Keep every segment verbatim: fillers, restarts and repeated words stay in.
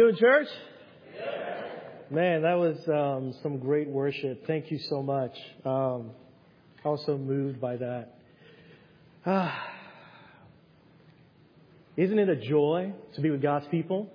doing, church? Man, that was um, some great worship. Thank you so much. Um, I was so moved by that. Ah, isn't it a joy to be with God's people?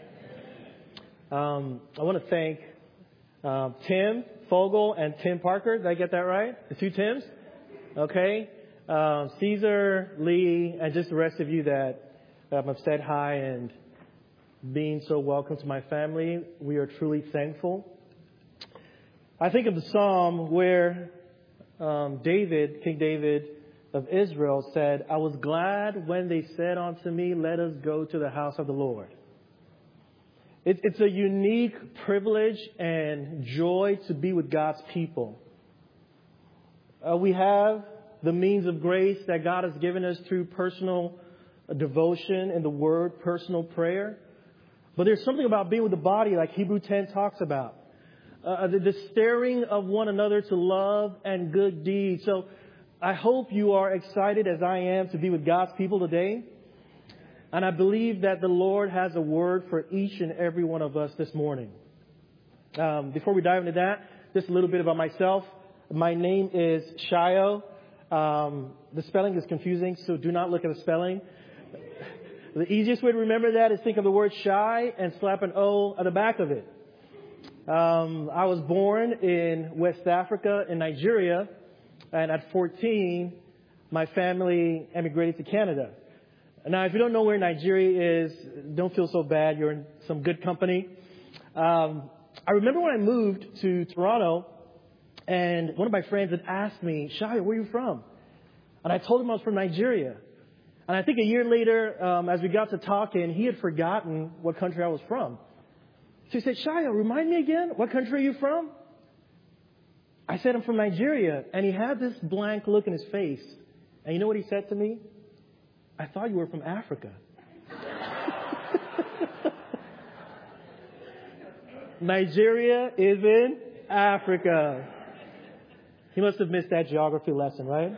Um, I want to thank uh, Tim Fogel and Tim Parker. Did I get that right? The two Tims? Okay. Um, Caesar, Lee, and just the rest of you that um, have said hi and being so welcome to my family. We are truly thankful. I think of the psalm where um, David, King David of Israel said, I was glad when they said unto me, let us go to the house of the Lord. It, it's a unique privilege and joy to be with God's people. Uh, we have the means of grace that God has given us through personal devotion in the Word, personal prayer. But there's something about being with the body like Hebrews ten talks about. Uh, the, the stirring of one another to love and good deeds. So I hope you are excited as I am to be with God's people today. And I believe that the Lord has a word for each and every one of us this morning. Um, before we dive into that, just a little bit about myself. My name is Shayo. Um, the spelling is confusing, so do not look at the spelling. The easiest way to remember that is think of the word shy and slap an O at the back of it. Um, I was born in West Africa, in Nigeria, and at fourteen, my family emigrated to Canada. Now, if you don't know where Nigeria is, don't feel so bad. You're in some good company. Um, I remember when I moved to Toronto, and one of my friends had asked me, Shai, where are you from? And I told him I was from Nigeria. And I think a year later, um, as we got to talking, he had forgotten what country I was from. So he said, Shia, remind me again, what country are you from? I said, I'm from Nigeria. And he had this blank look in his face. And you know what he said to me? I thought you were from Africa. Nigeria is in Africa. He must have missed that geography lesson, right?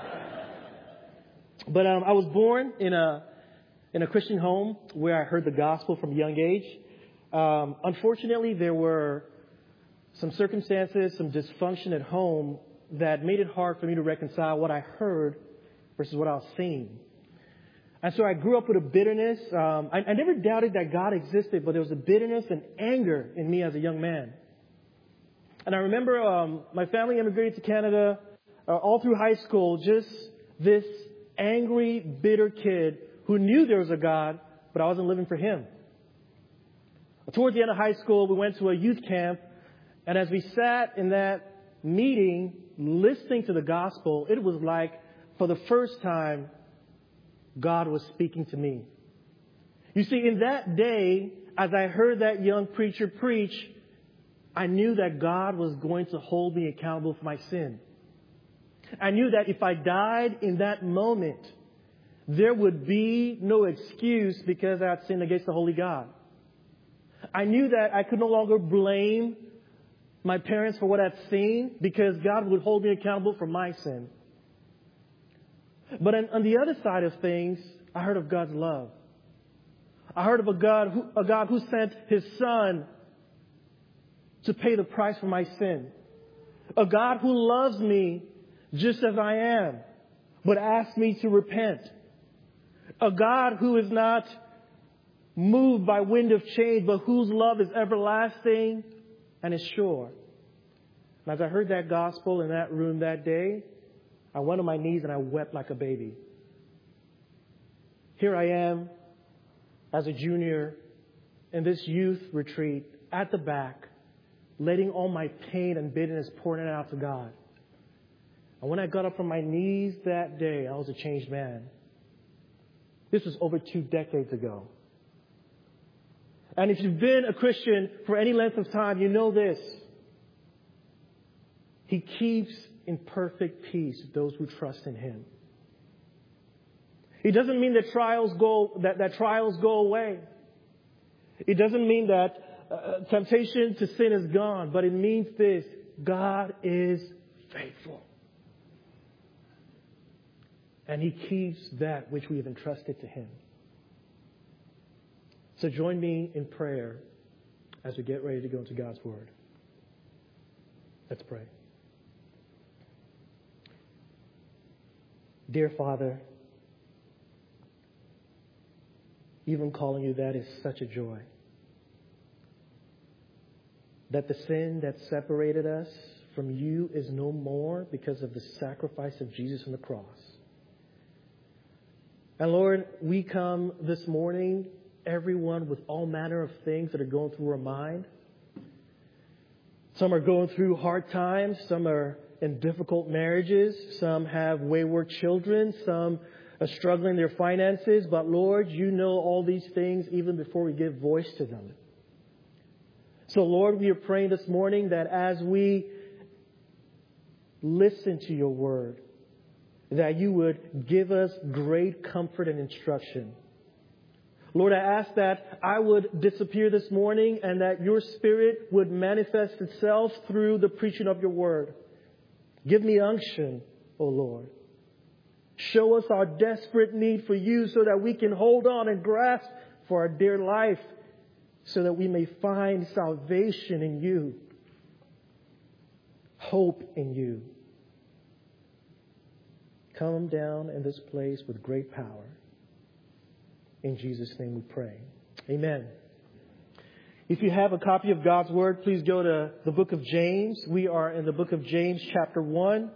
But um, I was born in a in a Christian home where I heard the gospel from a young age. Um, unfortunately, there were some circumstances, some dysfunction at home that made it hard for me to reconcile what I heard versus what I was seeing. And so I grew up with a bitterness. Um, I, I never doubted that God existed, but there was a bitterness and anger in me as a young man. And I remember um, my family immigrated to Canada uh, all through high school, just this angry, bitter kid who knew there was a God, but I wasn't living for Him. Towards the end of high school, we went to a youth camp, and as we sat in that meeting, listening to the gospel, it was like, for the first time, God was speaking to me. You see, in that day, as I heard that young preacher preach, I knew that God was going to hold me accountable for my sin. I knew that if I died in that moment, there would be no excuse because I had sinned against the holy God. I knew that I could no longer blame my parents for what I'd seen because God would hold me accountable for my sin. But on, on the other side of things, I heard of God's love. I heard of a God who, a God who sent His Son to pay the price for my sin. A God who loves me just as I am, but asks me to repent. A God who is not moved by wind of change, but whose love is everlasting and is sure. And as I heard that gospel in that room that day, I went on my knees and I wept like a baby. Here I am as a junior in this youth retreat at the back, letting all my pain and bitterness pouring it out to God. And when I got up from my knees that day, I was a changed man. This was over two decades ago. And if you've been a Christian for any length of time, you know this. He keeps in perfect peace those who trust in Him. It doesn't mean that trials go that, that trials go away. It doesn't mean that uh, temptation to sin is gone, but it means this: God is faithful. And He keeps that which we have entrusted to Him. So join me in prayer as we get ready to go into God's Word. Let's pray. Dear Father, even calling you that is such a joy. That the sin that separated us from you is no more because of the sacrifice of Jesus on the cross. And Lord, we come this morning, everyone with all manner of things that are going through our mind. Some are going through hard times. Some are in difficult marriages. Some have wayward children. Some are struggling in their finances. But Lord, you know all these things even before we give voice to them. So Lord, we are praying this morning that as we listen to your word, that you would give us great comfort and instruction. Lord, I ask that I would disappear this morning and that your Spirit would manifest itself through the preaching of your word. Give me unction, O Lord. Show us our desperate need for you so that we can hold on and grasp for our dear life so that we may find salvation in you, hope in you. Come down in this place with great power. In Jesus' name we pray. Amen. If you have a copy of God's Word, please go to the book of James. We are in the book of James chapter one.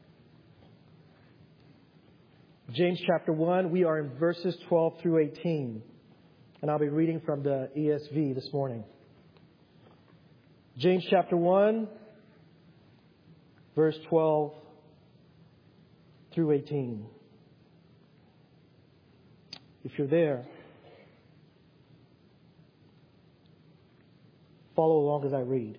James chapter one, we are in verses twelve through eighteen. And I'll be reading from the E S V this morning. James chapter one, verse twelve through eighteen. If you're there, follow along as I read.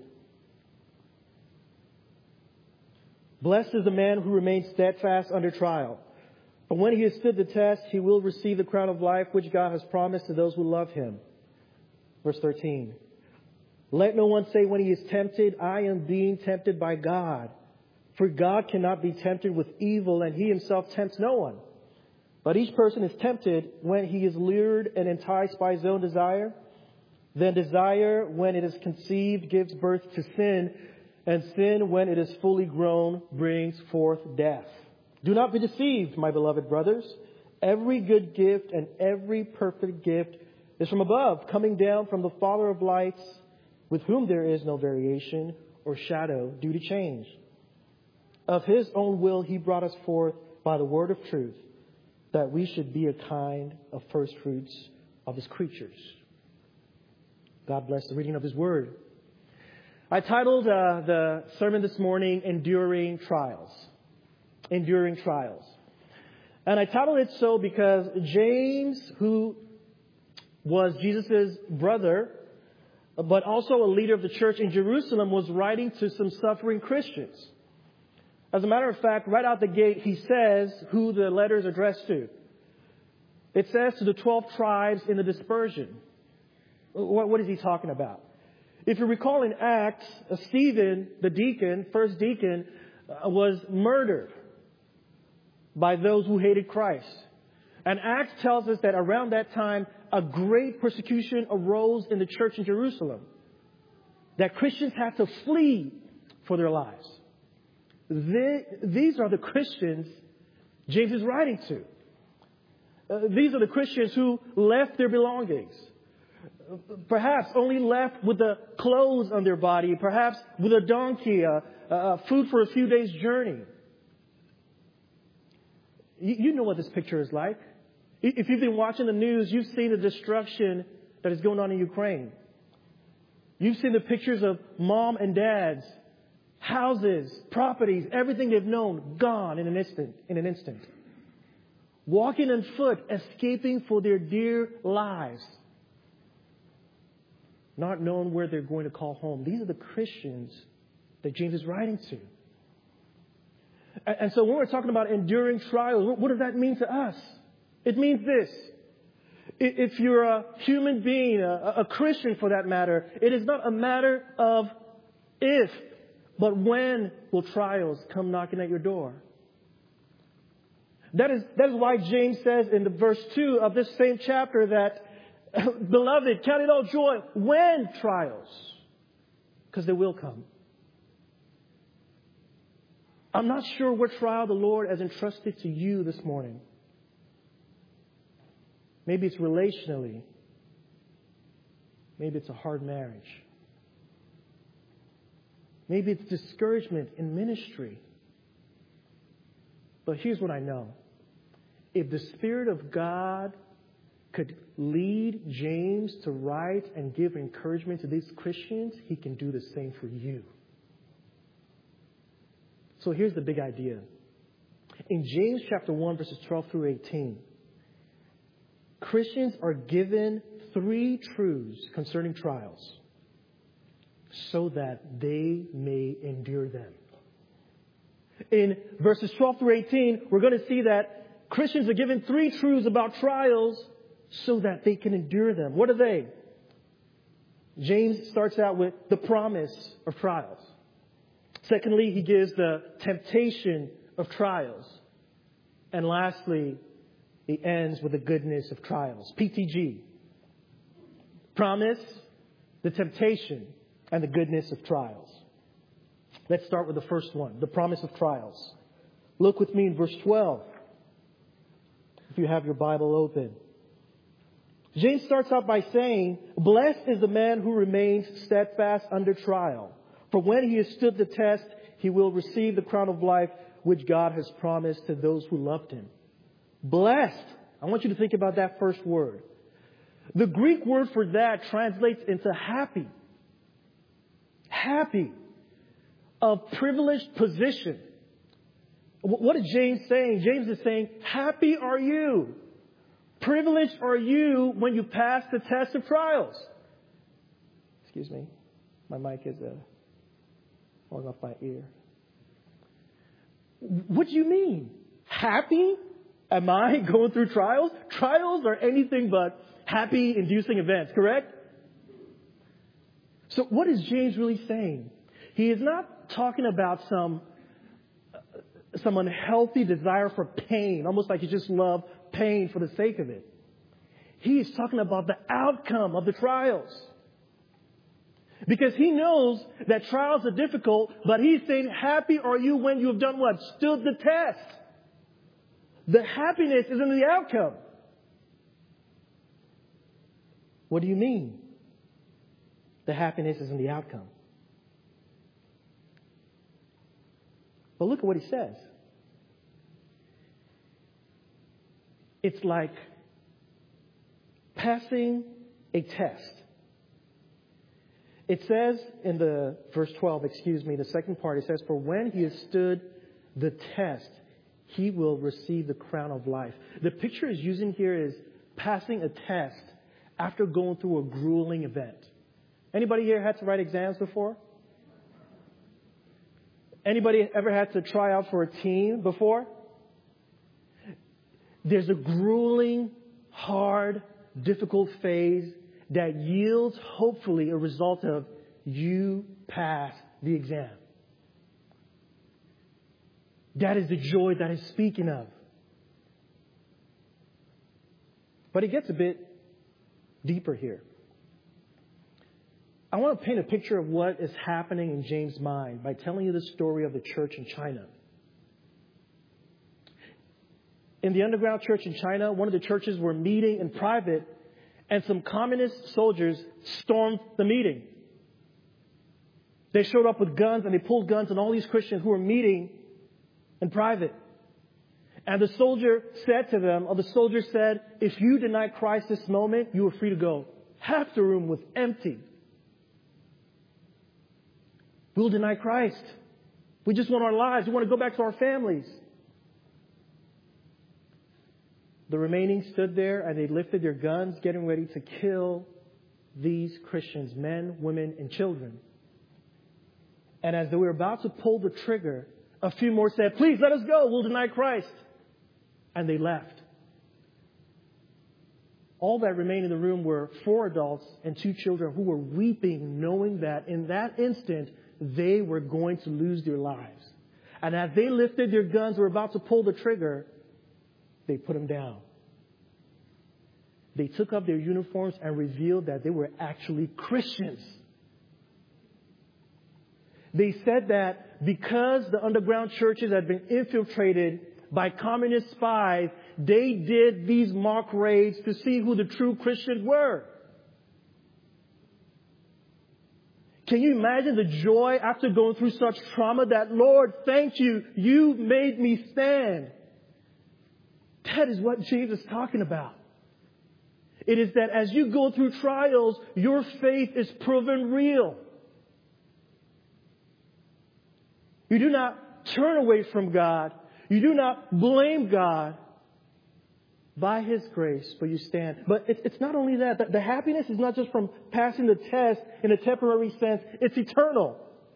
Blessed is the man who remains steadfast under trial. For when he has stood the test, he will receive the crown of life which God has promised to those who love him. Verse thirteen. Let no one say when he is tempted, I am being tempted by God. For God cannot be tempted with evil, and he himself tempts no one. But each person is tempted when he is lured and enticed by his own desire. Then desire, when it is conceived, gives birth to sin. And sin, when it is fully grown, brings forth death. Do not be deceived, my beloved brothers. Every good gift and every perfect gift is from above, coming down from the Father of lights, with whom there is no variation or shadow due to change. Of his own will he brought us forth by the word of truth, that we should be a kind of first fruits of his creatures. God bless the reading of his word. I titled uh, the sermon this morning, Enduring Trials. Enduring Trials. And I titled it so because James, who was Jesus' brother, but also a leader of the church in Jerusalem, was writing to some suffering Christians. As a matter of fact, right out the gate, he says who the letter is addressed to. It says to the twelve tribes in the dispersion. What, what is he talking about? If you recall in Acts, Stephen, the deacon, first deacon, uh, was murdered by those who hated Christ. And Acts tells us that around that time, a great persecution arose in the church in Jerusalem. That Christians had to flee for their lives. They, these are the Christians James is writing to. Uh, these are the Christians who left their belongings. Perhaps only left with the clothes on their body. Perhaps with a donkey, uh, uh, food for a few days' journey. You, you know what this picture is like. If you've been watching the news, you've seen the destruction that is going on in Ukraine. You've seen the pictures of mom and dads, houses, properties, everything they've known, gone in an instant, in an instant. Walking on foot, escaping for their dear lives. Not knowing where they're going to call home. These are the Christians that James is writing to. And so when we're talking about enduring trials, what does that mean to us? It means this. If you're a human being, a, a Christian for that matter, it is not a matter of if, but when will trials come knocking at your door. That is, that is why James says in the verse two of this same chapter that Beloved, count it all joy when trials, because they will come. I'm not sure what trial the Lord has entrusted to you this morning. Maybe it's relationally. Maybe it's a hard marriage. Maybe it's discouragement in ministry. But here's what I know. If the Spirit of God could lead James to write and give encouragement to these Christians, he can do the same for you. So here's the big idea. In James chapter one, verses twelve through eighteen, Christians are given three truths concerning trials so that they may endure them. In verses twelve through eighteen, we're going to see that Christians are given three truths about trials so that they can endure them. What are they? James starts out with the promise of trials. Secondly, he gives the temptation of trials. And lastly, he ends with the goodness of trials. P T G. Promise, the temptation, and the goodness of trials. Let's start with the first one, the promise of trials. Look with me in verse twelve, if you have your Bible open. James starts out by saying, "Blessed is the man who remains steadfast under trial. For when he has stood the test, he will receive the crown of life which God has promised to those who loved him." Blessed. I want you to think about that first word. The Greek word for that translates into happy. Happy. A privileged position. What is James saying? James is saying, happy are you. Privileged are you when you pass the test of trials. Excuse me. My mic is uh, falling off my ear. What do you mean? Happy? Am I going through trials? Trials are anything but happy-inducing events, correct? So what is James really saying? He is not talking about some, some unhealthy desire for pain, almost like you just love pain for the sake of it. He is talking about the outcome of the trials. Because he knows that trials are difficult, but he's saying, happy are you when you have done what? Stood the test. The happiness is in the outcome. What do you mean? The happiness is in the outcome. But look at what he says. It's like passing a test. It says in the verse twelve, excuse me, the second part, it says, for when he has stood the test, he will receive the crown of life. The picture is using here is passing a test after going through a grueling event. Anybody here had to write exams before? Anybody ever had to try out for a team before? There's a grueling, hard, difficult phase that yields, hopefully, a result of you pass the exam. That is the joy that he's speaking of. But it gets a bit deeper here. I want to paint a picture of what is happening in James' mind by telling you the story of the church in China. In the underground church in China, one of the churches were meeting in private, and some communist soldiers stormed the meeting. They showed up with guns, and they pulled guns on all these Christians who were meeting in private. And the soldier said to them, or the soldier said, if you deny Christ this moment, you are free to go. Half the room was empty. We'll deny Christ. We just want our lives. We want to go back to our families. The remaining stood there and they lifted their guns, getting ready to kill these Christians, men, women, and children. And as they were about to pull the trigger, a few more said, please let us go. We'll deny Christ. And they left. All that remained in the room were four adults and two children who were weeping, knowing that in that instant, they were going to lose their lives. And as they lifted their guns, were about to pull the trigger, they put them down. they took up their uniforms and revealed that they were actually Christians. They said that because the underground churches had been infiltrated by communist spies, they did these mock raids to see who the true Christians were. Can you imagine the joy after going through such trauma that, Lord, thank you, you made me stand? That is what James is talking about. It is that as you go through trials, your faith is proven real. You do not turn away from God. You do not blame God. By His grace, but you stand. But it, it's not only that. The, the happiness is not just from passing the test in a temporary sense. It's eternal.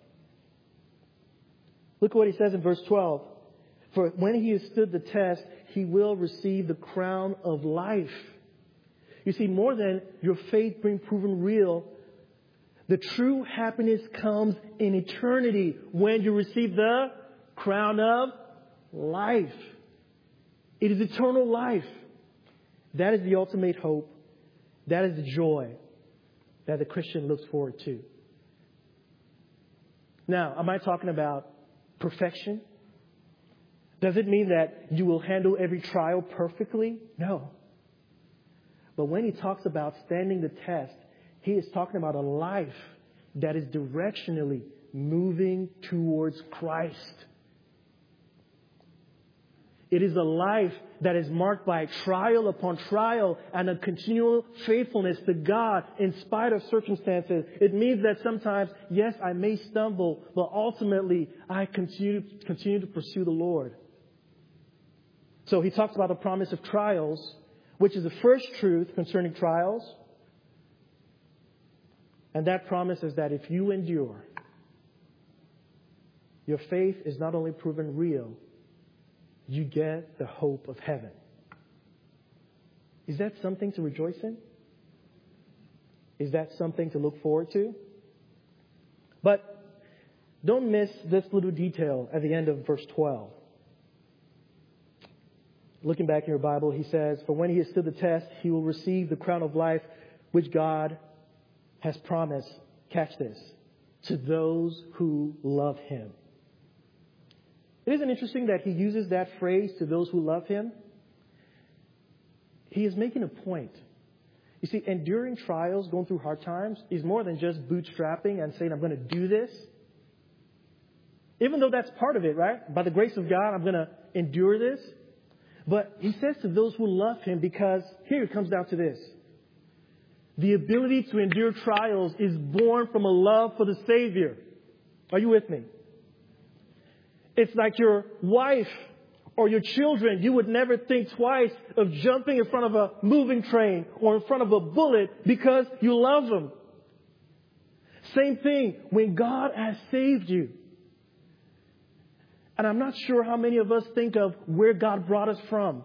Look what he says in verse twelve. For when he has stood the test, he will receive the crown of life. You see, more than your faith being proven real, the true happiness comes in eternity when you receive the crown of life. It is eternal life. That is the ultimate hope. That is the joy that the Christian looks forward to. Now, am I talking about perfection? Does it mean that you will handle every trial perfectly? No. But when he talks about standing the test, he is talking about a life that is directionally moving towards Christ. It is a life that is marked by trial upon trial and a continual faithfulness to God in spite of circumstances. It means that sometimes, yes, I may stumble, but ultimately I continue, continue to pursue the Lord. So he talks about the promise of trials, which is the first truth concerning trials. And that promise is that if you endure, your faith is not only proven real, you get the hope of heaven. Is that something to rejoice in? Is that something to look forward to? But don't miss this little detail at the end of verse twelve. Looking back in your Bible, he says, for when he has stood the test, he will receive the crown of life which God has promised, catch this, to those who love him. Isn't it interesting that he uses that phrase, to those who love him? He is making a point. You see, enduring trials, going through hard times, is more than just bootstrapping and saying, I'm going to do this. Even though that's part of it, right? By the grace of God, I'm going to endure this. But he says to those who love him, because here it comes down to this. The ability to endure trials is born from a love for the Savior. Are you with me? It's like your wife or your children. You would never think twice of jumping in front of a moving train or in front of a bullet because you love them. Same thing when God has saved you. And I'm not sure how many of us think of where God brought us from.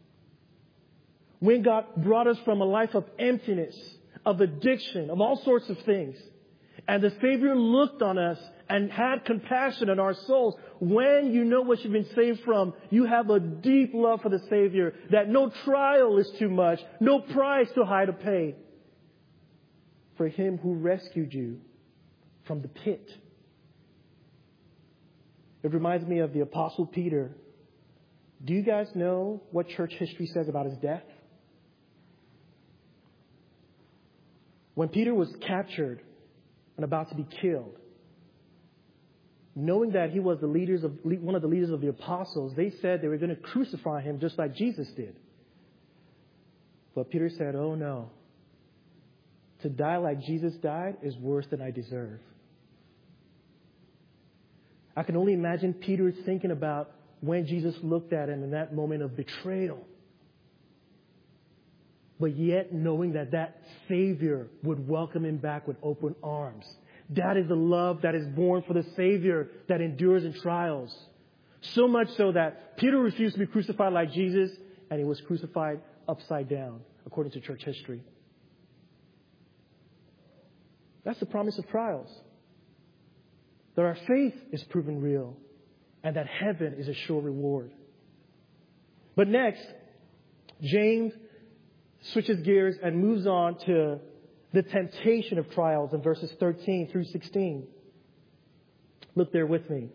When God brought us from a life of emptiness, of addiction, of all sorts of things. And the Savior looked on us and had compassion on our souls. When you know what you've been saved from, you have a deep love for the Savior, that no trial is too much, no price too high to pay for Him who rescued you from the pit. It reminds me of the Apostle Peter. Do you guys know what church history says about his death? When Peter was captured and about to be killed, knowing that he was the leaders of one of the leaders of the apostles, they said they were going to crucify him just like Jesus did. But Peter said, oh no, to die like Jesus died is worse than I deserve. I can only imagine Peter thinking about when Jesus looked at him in that moment of betrayal. But yet knowing that that Savior would welcome him back with open arms. That is the love that is born for the Savior that endures in trials. So much so that Peter refused to be crucified like Jesus, and he was crucified upside down, according to church history. That's the promise of trials. That our faith is proven real, and that heaven is a sure reward. But next, James switches gears and moves on to the temptation of trials in verses thirteen through sixteen. Look there with me.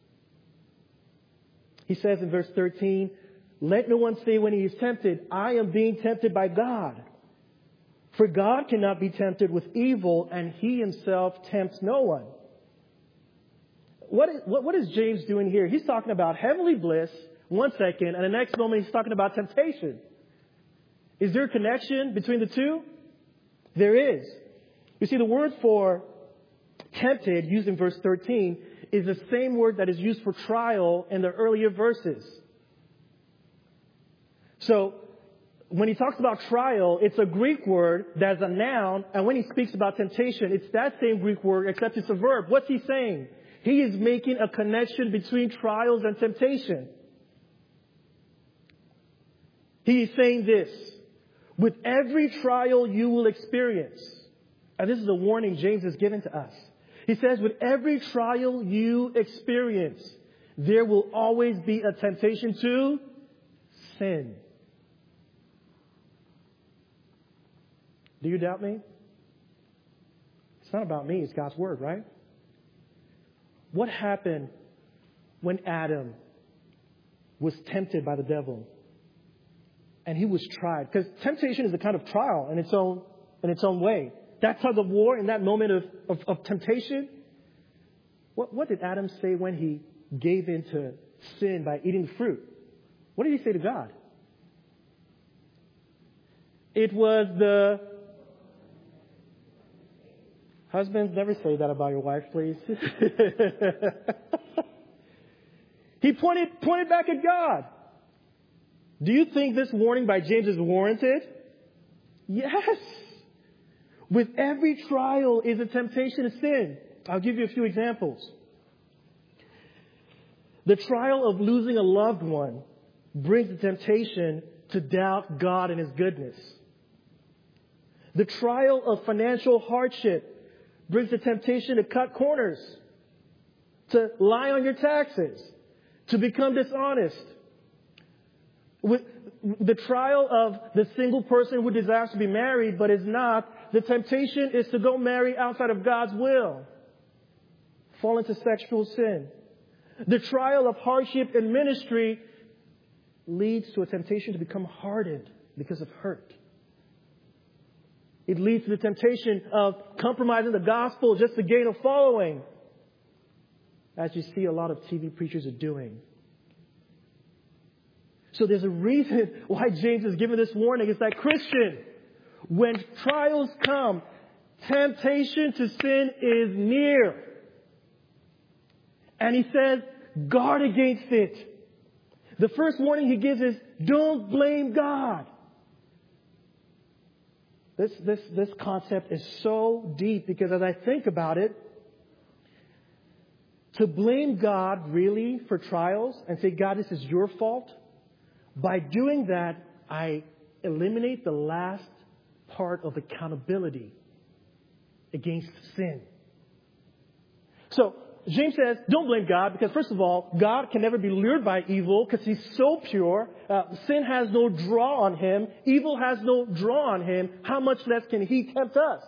He says in verse thirteen, "Let no one say when he is tempted, I am being tempted by God. For God cannot be tempted with evil, and he himself tempts no one." What is, what, what is James doing here? He's talking about heavenly bliss one second, and the next moment he's talking about temptation. Is there a connection between the two? There is. You see, the word for tempted, used in verse thirteen, is the same word that is used for trial in the earlier verses. So, when he talks about trial, it's a Greek word that's a noun, and when he speaks about temptation, it's that same Greek word, except it's a verb. What's he saying? He is making a connection between trials and temptation. He is saying this: with every trial you will experience, and this is a warning James has given to us. He says, with every trial you experience, there will always be a temptation to sin. Do you doubt me? It's not about me, it's God's word, right? What happened when Adam was tempted by the devil and he was tried? Because temptation is a kind of trial in its own, in its own way. That tug of war in that moment of, of, of temptation. What, what did Adam say when he gave in to sin by eating the fruit? What did he say to God? It was the... Husbands, never say that about your wife, please. He pointed, pointed back at God. Do you think this warning by James is warranted? Yes. With every trial is a temptation to sin. I'll give you a few examples. The trial of losing a loved one brings the temptation to doubt God and His goodness. The trial of financial hardship brings the temptation to cut corners, to lie on your taxes, to become dishonest. With the trial of the single person who desires to be married but is not, the temptation is to go marry outside of God's will, fall into sexual sin. The trial of hardship in ministry leads to a temptation to become hardened because of hurt. It leads to the temptation of compromising the gospel just to gain a following, as you see a lot of T V preachers are doing. So there's a reason why James is giving this warning. It's that, Christian, when trials come, temptation to sin is near. And he says, guard against it. The first warning he gives is, don't blame God. This, this, this concept is so deep because as I think about it, to blame God really for trials and say, God, this is your fault. By doing that, I eliminate the last part of accountability against sin. So, James says, don't blame God because, first of all, God can never be lured by evil because He's so pure. Uh, sin has no draw on Him. Evil has no draw on Him. How much less can He tempt us?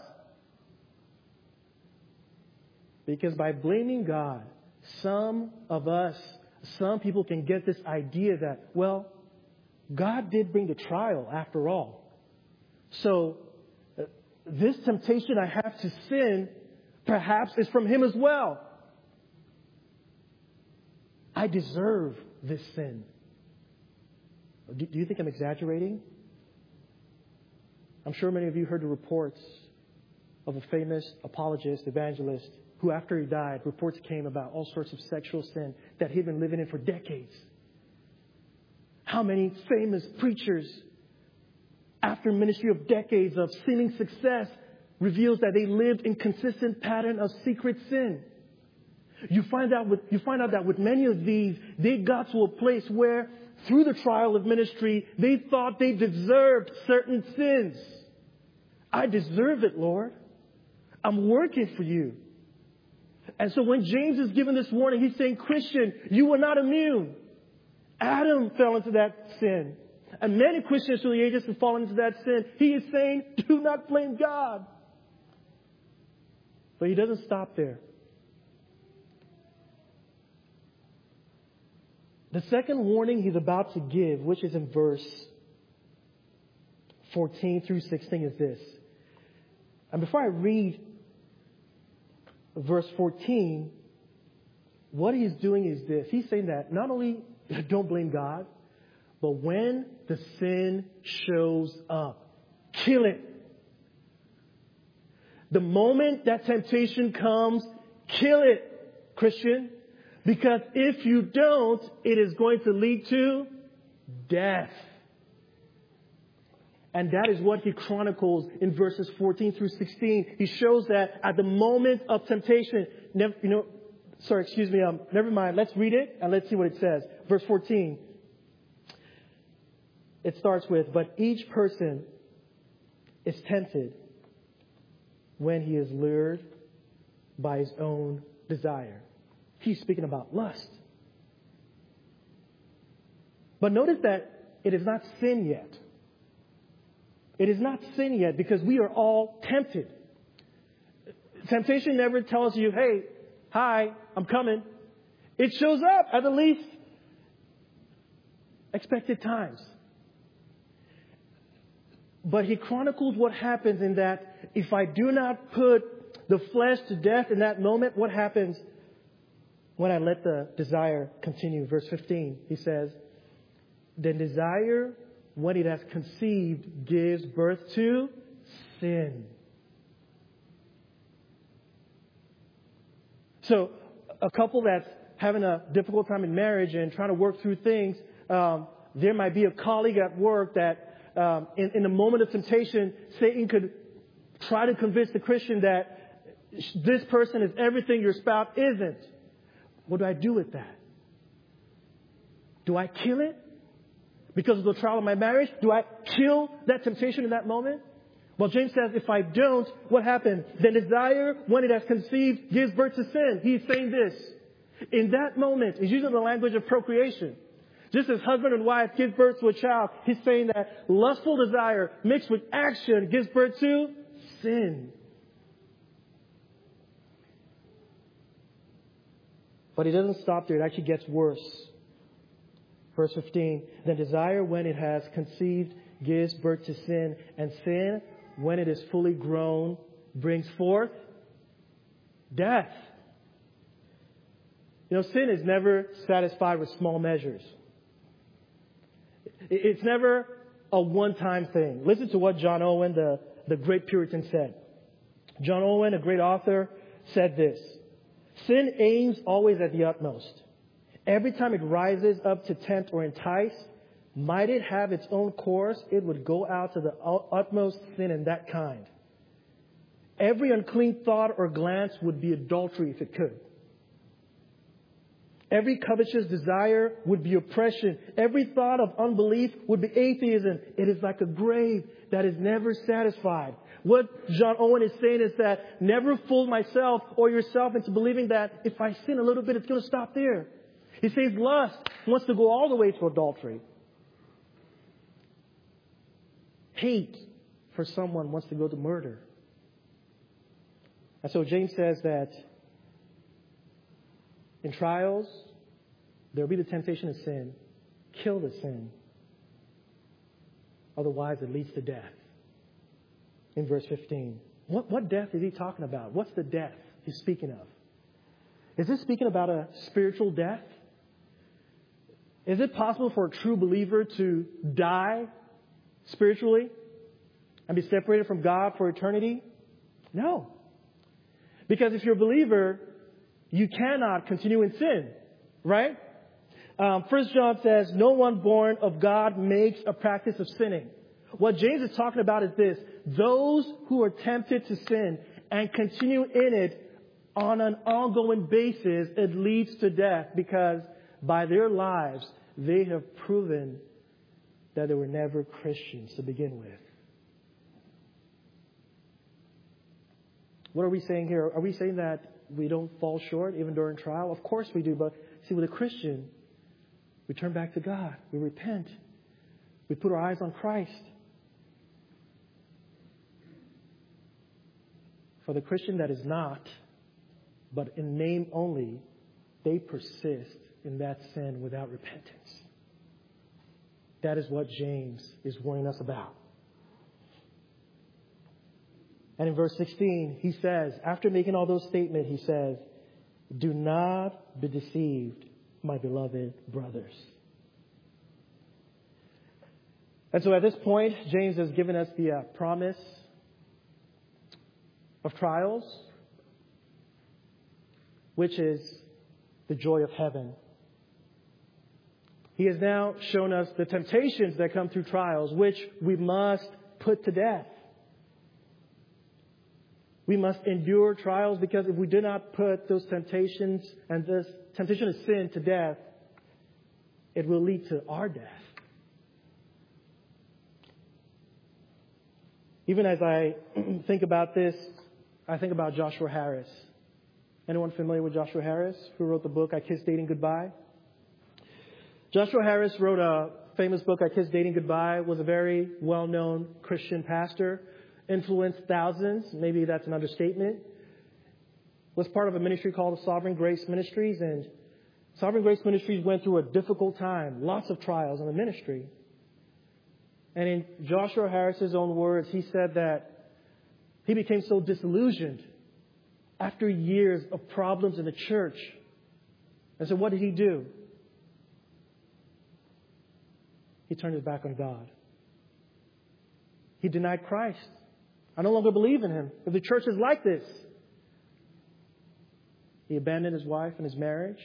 Because by blaming God, some of us, some people can get this idea that, well, God did bring the trial after all. So, uh, this temptation I have to sin perhaps is from Him as well. I deserve this sin. Do, do you think I'm exaggerating? I'm sure many of you heard the reports of a famous apologist, evangelist, who after he died, reports came about all sorts of sexual sin that he'd been living in for decades. How many famous preachers, after a ministry of decades of seeming success, reveals that they lived in consistent pattern of secret sin. You find out with, you find out that with many of these, they got to a place where, through the trial of ministry, they thought they deserved certain sins. I deserve it, Lord. I'm working for you. And so when James is giving this warning, he's saying, Christian, you were not immune. Adam fell into that sin. And many Christians through the ages have fallen into that sin. He is saying, do not blame God. But he doesn't stop there. The second warning he's about to give, which is in verse fourteen through sixteen, is this. And before I read verse fourteen, what he's doing is this. He's saying that not only don't blame God, but when the sin shows up, kill it. The moment that temptation comes, kill it, Christian. Because if you don't, it is going to lead to death. And that is what he chronicles in verses fourteen through sixteen. He shows that at the moment of temptation, never, you know, sorry, excuse me, um, never mind. Let's read it and let's see what it says. Verse fourteen. It starts with, but each person is tempted when he is lured by his own desire. He's speaking about lust. But notice that it is not sin yet. It is not sin yet because we are all tempted. Temptation never tells you, hey, hi, I'm coming. It shows up at the least expected times. But he chronicles what happens in that if I do not put the flesh to death in that moment, what happens when I let the desire continue? Verse fifteen, he says, then desire, when it has conceived, gives birth to sin. So a couple that's having a difficult time in marriage and trying to work through things, um, there might be a colleague at work that um, in, in the moment of temptation, Satan could try to convince the Christian that this person is everything your spouse isn't. What do I do with that? Do I kill it? Because of the trial of my marriage? Do I kill that temptation in that moment? Well, James says, if I don't, what happens? Then desire, when it has conceived, gives birth to sin. He's saying this. In that moment, he's using the language of procreation. Just as husband and wife give birth to a child, he's saying that lustful desire mixed with action gives birth to sin. But it doesn't stop there. It actually gets worse. Verse fifteen, then desire, when it has conceived, gives birth to sin. And sin, when it is fully grown, brings forth death. You know, sin is never satisfied with small measures. It's never a one-time thing. Listen to what John Owen, the, the great Puritan, said. John Owen, a great author, said this. Sin aims always at the utmost. Every time it rises up to tempt or entice, might it have its own course, it would go out to the utmost sin in that kind. Every unclean thought or glance would be adultery if it could. Every covetous desire would be oppression. Every thought of unbelief would be atheism. It is like a grave that is never satisfied. What John Owen is saying is that never fool myself or yourself into believing that if I sin a little bit, it's going to stop there. He says lust wants to go all the way to adultery. Hate for someone wants to go to murder. And so James says that in trials, there will be the temptation of sin. Kill the sin. Otherwise, it leads to death. In verse fifteen. What, what death is he talking about? What's the death he's speaking of? Is this speaking about a spiritual death? Is it possible for a true believer to die spiritually and be separated from God for eternity? No. Because if you're a believer, you cannot continue in sin, right? Um, First John says, no one born of God makes a practice of sinning. What James is talking about is this. Those who are tempted to sin and continue in it on an ongoing basis, it leads to death because by their lives, they have proven that they were never Christians to begin with. What are we saying here? Are we saying that we don't fall short even during trial? Of course we do. But see, with a Christian, we turn back to God. We repent. We put our eyes on Christ. For the Christian that is not, but in name only, they persist in that sin without repentance. That is what James is warning us about. And in verse sixteen, he says, after making all those statements, he says, do not be deceived, my beloved brothers. And so at this point, James has given us the uh, promise of trials, which is the joy of heaven. He has now shown us the temptations that come through trials, which we must put to death. We must endure trials because if we do not put those temptations and this temptation of sin to death, it will lead to our death. Even as I think about this, I think about Joshua Harris. Anyone familiar with Joshua Harris, who wrote the book, I Kissed Dating Goodbye? Joshua Harris wrote a famous book, I Kissed Dating Goodbye, was a very well-known Christian pastor, influenced thousands, maybe that's an understatement, was part of a ministry called the Sovereign Grace Ministries, and Sovereign Grace Ministries went through a difficult time, lots of trials in the ministry. And in Joshua Harris's own words, he said that he became so disillusioned after years of problems in the church. And so what did he do? He turned his back on God. He denied Christ. I no longer believe in him. If the church is like this. He abandoned his wife and his marriage.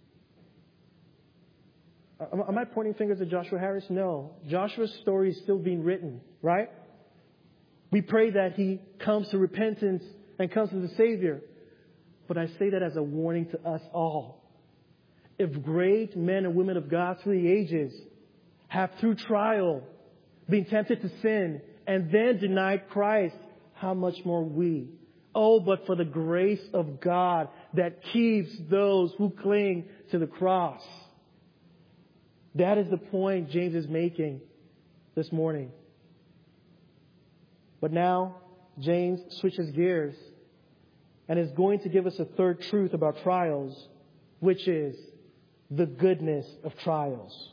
Am I pointing fingers at Joshua Harris? No. Joshua's story is still being written, right? We pray that he comes to repentance and comes to the Savior. But I say that as a warning to us all. If great men and women of God through the ages have through trial been tempted to sin and then denied Christ, how much more we? Oh, but for the grace of God that keeps those who cling to the cross. That is the point James is making this morning. But now, James switches gears and is going to give us a third truth about trials, which is the goodness of trials.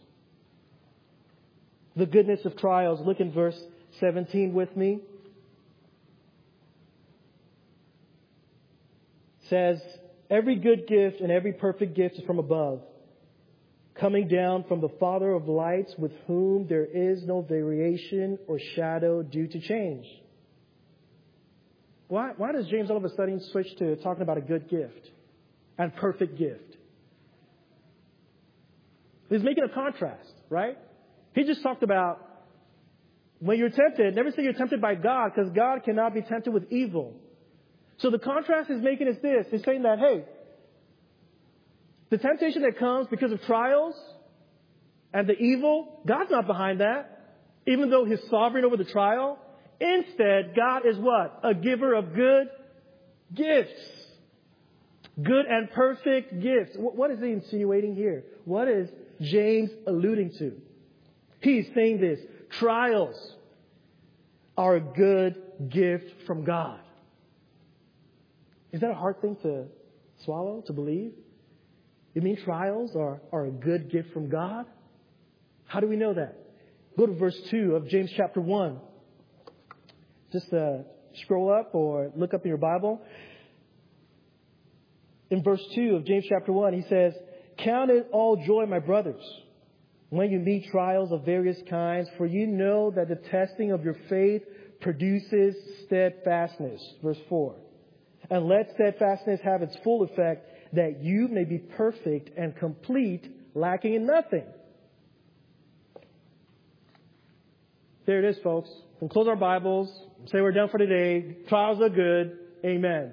The goodness of trials. Look in verse seventeen with me. It says, every good gift and every perfect gift is from above, coming down from the Father of lights, with whom there is no variation or shadow due to change. Why, why does James all of a sudden switch to talking about a good gift and perfect gift? He's making a contrast, right? He just talked about when you're tempted, never say you're tempted by God, because God cannot be tempted with evil. So the contrast he's making is this. He's saying that, hey, the temptation that comes because of trials and the evil, God's not behind that. Even though he's sovereign over the trial. Instead, God is what? A giver of good gifts. Good and perfect gifts. What is he insinuating here? What is James alluding to? He's saying this. Trials are a good gift from God. Is that a hard thing to swallow, to believe? You mean trials are, are a good gift from God? How do we know that? Go to verse two of James chapter one. Just uh, scroll up or look up in your Bible. In verse two of James chapter one, he says, count it all joy, my brothers, when you meet trials of various kinds, for you know that the testing of your faith produces steadfastness. Verse four. And let steadfastness have its full effect, that you may be perfect and complete, lacking in nothing. There it is, folks. We can close our Bibles, say we're done for today. Trials are good. Amen.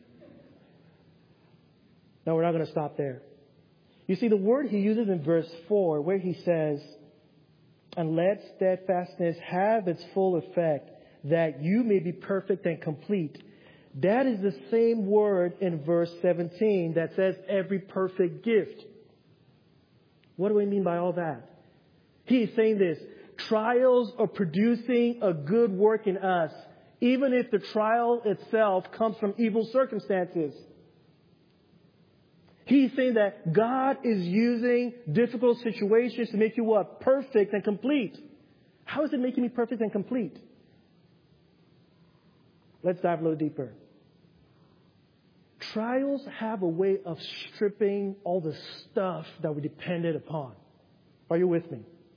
No, we're not going to stop there. You see, the word he uses in verse four, where he says, and let steadfastness have its full effect, that you may be perfect and complete. That is the same word in verse seventeen that says every perfect gift. What do we mean by all that? He is saying this. trials are producing a good work in us, even if the trial itself comes from evil circumstances. He's saying that God is using difficult situations to make you what? Perfect and complete. How is it making me perfect and complete? Let's dive a little deeper. Trials have a way of stripping all the stuff that we depended upon. Are you with me?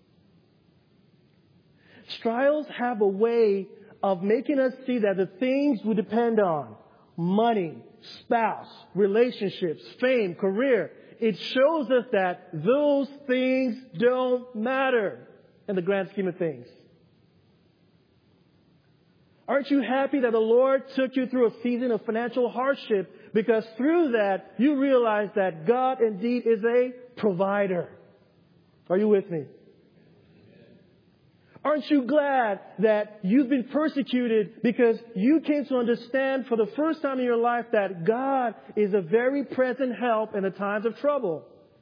Trials have a way of making us see that the things we depend on, money, spouse, relationships, fame, career, it shows us that those things don't matter in the grand scheme of things. Aren't you happy that the Lord took you through a season of financial hardship, because through that you realize that God indeed is a provider? Are you with me? Aren't you glad that you've been persecuted because you came to understand for the first time in your life that God is a very present help in the times of trouble?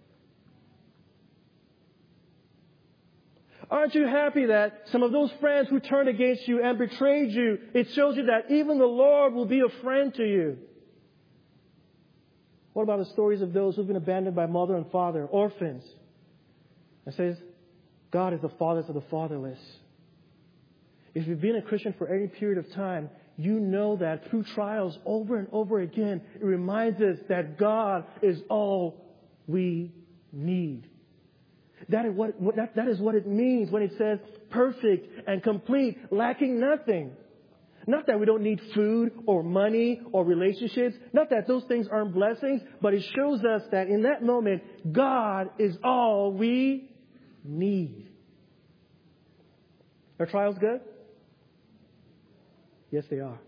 Aren't you happy that some of those friends who turned against you and betrayed you, it shows you that even the Lord will be a friend to you? What about the stories of those who've been abandoned by mother and father, orphans? It says, God is the father of the fatherless. If you've been a Christian for any period of time, you know that through trials over and over again, it reminds us that God is all we need. That is what, what that, that is what it means when it says perfect and complete, lacking nothing. Not that we don't need food or money or relationships. Not that those things aren't blessings, but it shows us that in that moment, God is all we need. Are trials good? Yes, they are.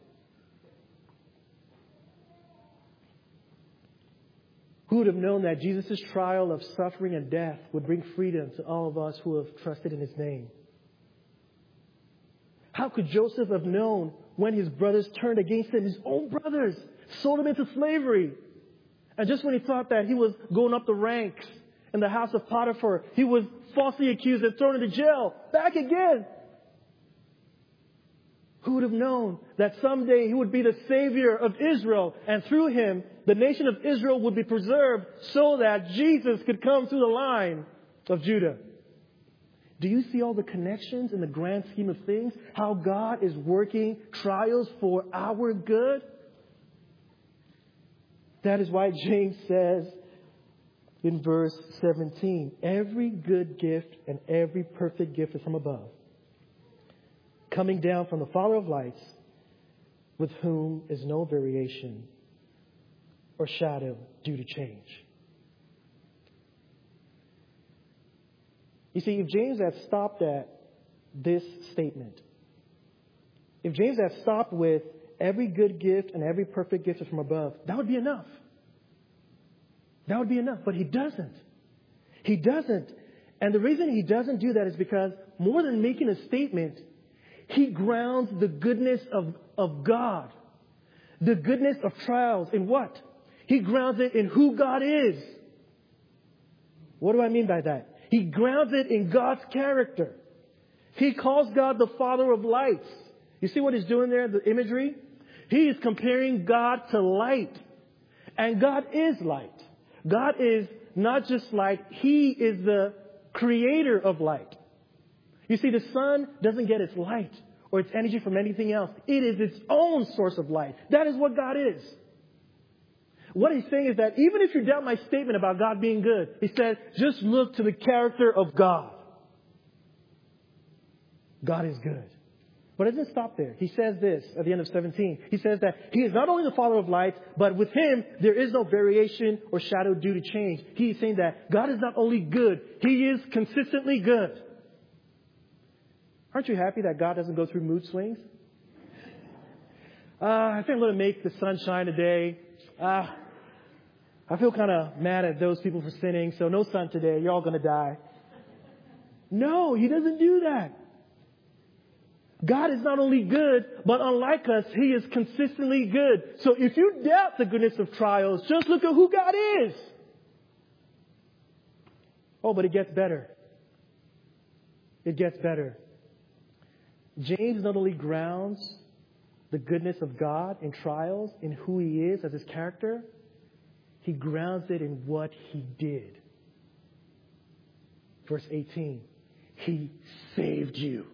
Who would have known that Jesus' trial of suffering and death would bring freedom to all of us who have trusted in His name? How could Joseph have known when his brothers turned against him, his own brothers, sold him into slavery? And just when he thought that he was going up the ranks in the house of Potiphar, he was falsely accused and thrown into jail. Back again. Who would have known that someday he would be the Savior of Israel, and through him, the nation of Israel would be preserved so that Jesus could come through the line of Judah? Do you see all the connections in the grand scheme of things? How God is working trials for our good? That is why James says in verse seventeen, every good gift and every perfect gift is from above, coming down from the Father of lights, with whom is no variation or shadow due to change. You see, if James had stopped at this statement, if James had stopped with every good gift and every perfect gift is from above, that would be enough. That would be enough. But he doesn't. He doesn't. And the reason he doesn't do that is because more than making a statement, he grounds the goodness of, of God, the goodness of trials in what? He grounds it in who God is. What do I mean by that? He grounds it in God's character. He calls God the Father of lights. You see what he's doing there, the imagery? He is comparing God to light. And God is light. God is not just light. He is the creator of light. You see, the sun doesn't get its light or its energy from anything else. It is its own source of light. That is what God is. What he's saying is that even if you doubt my statement about God being good, he said, just look to the character of God. God is good. But it doesn't stop there. He says this at the end of seventeen. He says that he is not only the Father of lights, but with him there is no variation or shadow due to change. He is saying that God is not only good, he is consistently good. Aren't you happy that God doesn't go through mood swings? Uh, I think I'm going to make the sun shine today. Uh, I feel kind of mad at those people for sinning, so no sun today. You're all going to die. No, he doesn't do that. God is not only good, but unlike us, he is consistently good. So if you doubt the goodness of trials, just look at who God is. Oh, but it gets better. it gets better. James not only grounds the goodness of God in trials, in who he is as his character, he grounds it in what he did. Verse eighteen, he saved you.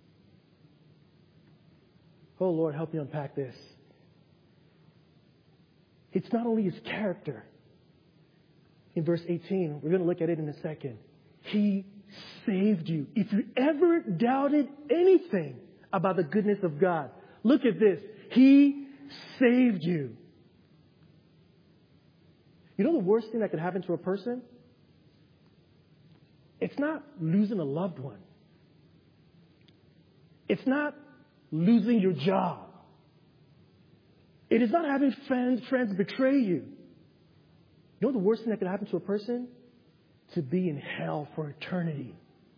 Oh, Lord, help me unpack this. It's not only his character. In verse eighteen, we're going to look at it in a second. He saved you. If you ever doubted anything about the goodness of God, look at this. He saved you. You know the worst thing that could happen to a person? It's not losing a loved one. It's not losing your job. It is not having friends, friends betray you. You know the worst thing that could happen to a person? To be in hell for eternity.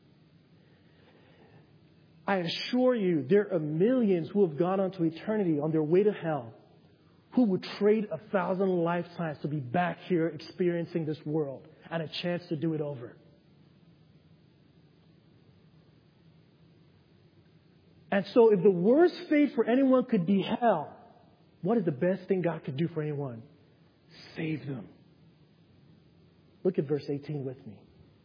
I assure you, there are millions who have gone on to eternity on their way to hell who would trade a thousand lifetimes to be back here experiencing this world and a chance to do it over. And so if the worst fate for anyone could be hell, what is the best thing God could do for anyone? Save them. Look at verse eighteen with me.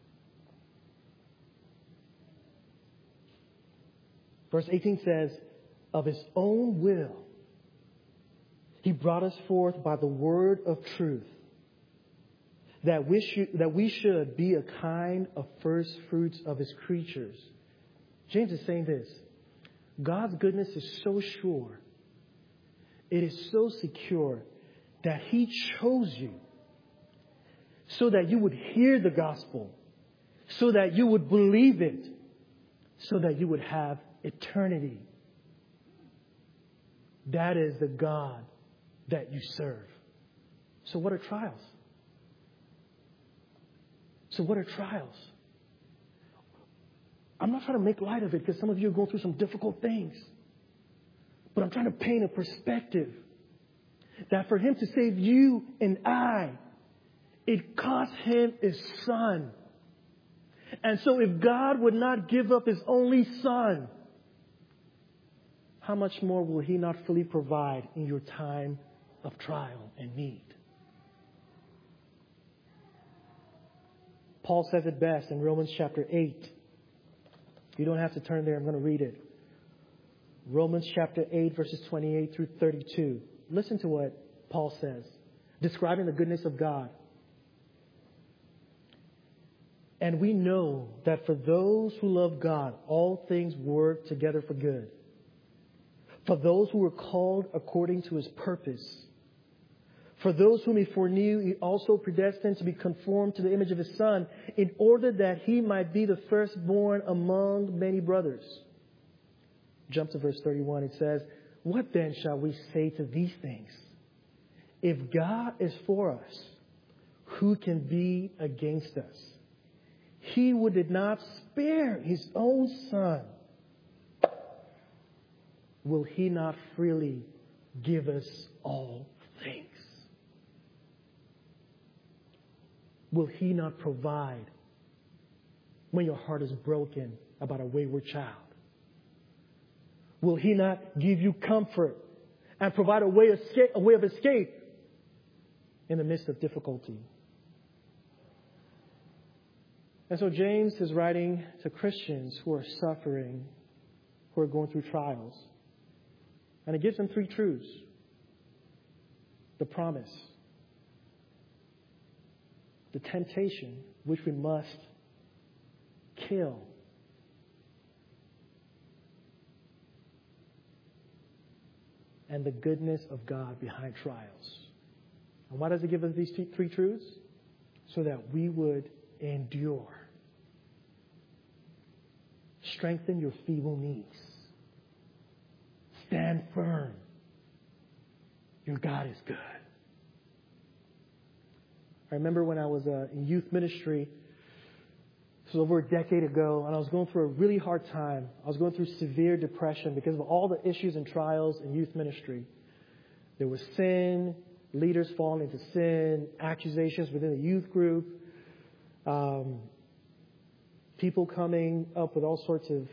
Verse eighteen says, of his own will, he brought us forth by the word of truth, that we should, that we should be a kind of first fruits of his creatures. James is saying this. God's goodness is so sure. It is so secure that he chose you so that you would hear the gospel, so that you would believe it, so that you would have eternity. That is the God that you serve. So what are trials? So what are trials? I'm not trying to make light of it because some of you are going through some difficult things. But I'm trying to paint a perspective that for him to save you and I, it cost him his son. And so if God would not give up his only son, how much more will he not fully provide in your time of trial and need? Paul says it best in Romans chapter eight. You don't have to turn there. I'm going to read it. Romans chapter eight, verses twenty-eight through thirty-two. Listen to what Paul says, describing the goodness of God. And we know that for those who love God, all things work together for good. For those who were called according to his purpose. For those whom he foreknew, he also predestined to be conformed to the image of his Son, in order that he might be the firstborn among many brothers. Jump to verse thirty-one. It says, what then shall we say to these things? If God is for us, who can be against us? He who did not spare his own Son, will he not freely give us all things? Will he not provide when your heart is broken about a wayward child? Will he not give you comfort and provide a way, escape, a way of escape in the midst of difficulty? And so James is writing to Christians who are suffering, who are going through trials. And it gives them three truths. The promise, the temptation, which we must kill, and the goodness of God behind trials. And why does it give us these three truths? So that we would endure. Strengthen your feeble knees. Stand firm. Your God is good. I remember when I was uh, in youth ministry, this was over a decade ago, and I was going through a really hard time. I was going through severe depression because of all the issues and trials in youth ministry. There was sin, leaders falling into sin, accusations within the youth group, um, people coming up with all sorts of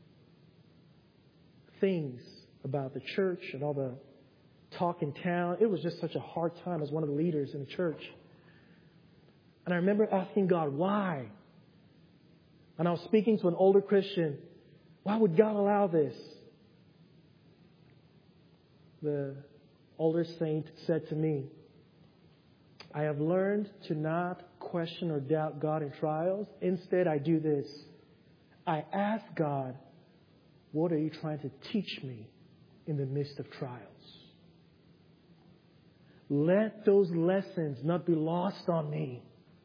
things about the church and all the talk in town. It was just such a hard time as one of the leaders in the church. And I remember asking God, why? And I was speaking to an older Christian. Why would God allow this? The older saint said to me, I have learned to not question or doubt God in trials. Instead, I do this. I ask God, what are you trying to teach me in the midst of trials? Let those lessons not be lost on me.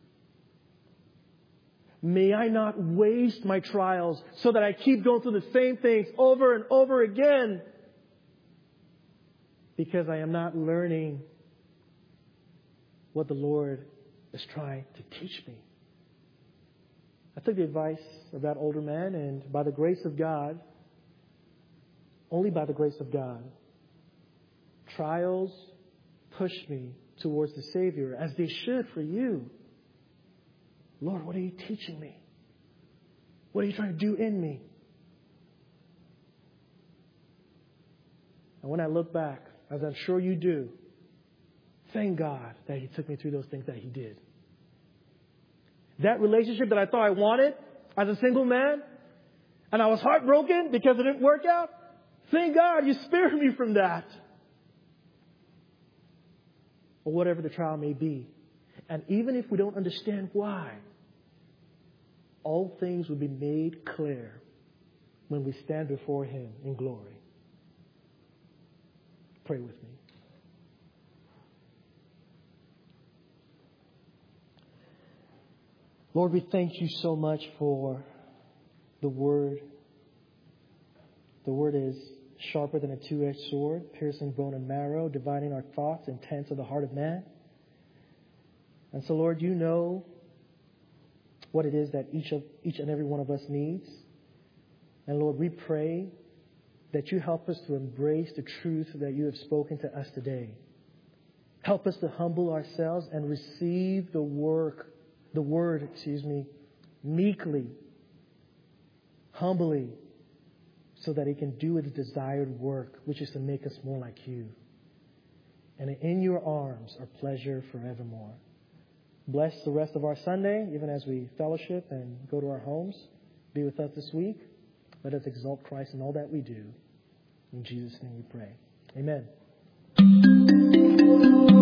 May I not waste my trials so that I keep going through the same things over and over again, because I am not learning what the Lord is trying to teach me. I took the advice of that older man, and by the grace of God, only by the grace of God, trials push me towards the Savior, as they should for you. Lord, what are you teaching me? What are you trying to do in me? And when I look back, as I'm sure you do, thank God that He took me through those things that He did. That relationship that I thought I wanted as a single man, and I was heartbroken because it didn't work out, thank God you spared me from that. Or whatever the trial may be. And even if we don't understand why, all things will be made clear when we stand before Him in glory. Pray with me. Lord, we thank you so much for the Word. The Word is sharper than a two-edged sword, piercing bone and marrow, dividing our thoughts and intents of the heart of man. And so, Lord, you know what it is that each of each and every one of us needs. And Lord, we pray that you help us to embrace the truth that you have spoken to us today. Help us to humble ourselves and receive the work, the word, excuse me, meekly, humbly, so that it can do its desired work, which is to make us more like you. And in your arms are pleasure forevermore. Bless the rest of our Sunday, even as we fellowship and go to our homes. Be with us this week. Let us exalt Christ in all that we do. In Jesus' name we pray. Amen.